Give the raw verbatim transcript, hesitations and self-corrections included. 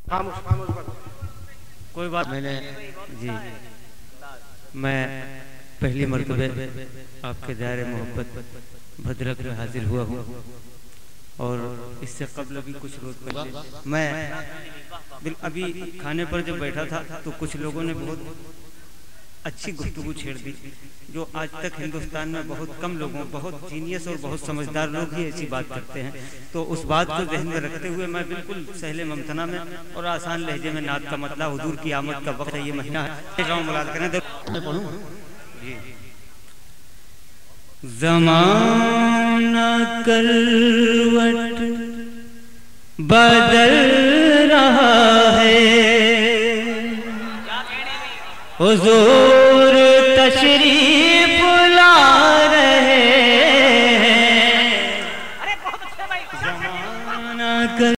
کوئی بات میں نے جی میں پہلی مرتبہ آپ کے دائرے محبت بھدرک میں حاضر ہوا ہوں، اور اس سے قبل بھی کچھ روز پہلے میں ابھی کھانے پر جب بیٹھا تھا تو کچھ لوگوں نے بہت اچھی گفتگو چھیڑ دی، جو آج تک ہندوستان میں بہت کم لوگوں، بہت جینیس اور بہت سمجھدار لوگ ہی ایسی بات کرتے ہیں۔ تو اس بات کو ذہن میں رکھتے ہوئے میں بالکل سہل ممتنع میں اور آسان لہجے میں نعت کا مطلع حضور کی آمد کا وقت ہے، یہ مہینہ ہے، ملاد کریں میں پڑھوں جی۔ زمانہ کروٹ بدل رہا ہے، حضور تشریف لا رہے ہیں، زمانہ